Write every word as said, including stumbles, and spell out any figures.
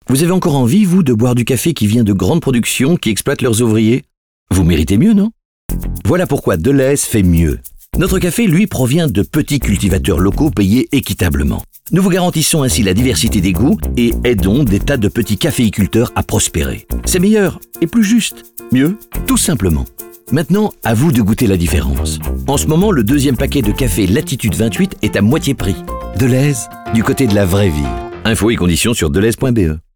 Vous avez encore envie, vous, de boire du café qui vient de grandes productions qui exploitent leurs ouvriers? Vous méritez mieux, non? Voilà pourquoi Delhaize fait mieux. Notre café, lui, provient de petits cultivateurs locaux payés équitablement. Nous vous garantissons ainsi la diversité des goûts et aidons des tas de petits caféiculteurs à prospérer. C'est meilleur et plus juste. Mieux, tout simplement. Maintenant, à vous de goûter la différence. En ce moment, le deuxième paquet de café Latitude vingt-huit est à moitié prix. Delhaize, du côté de la vraie vie. Infos et conditions sur delhaize point b e.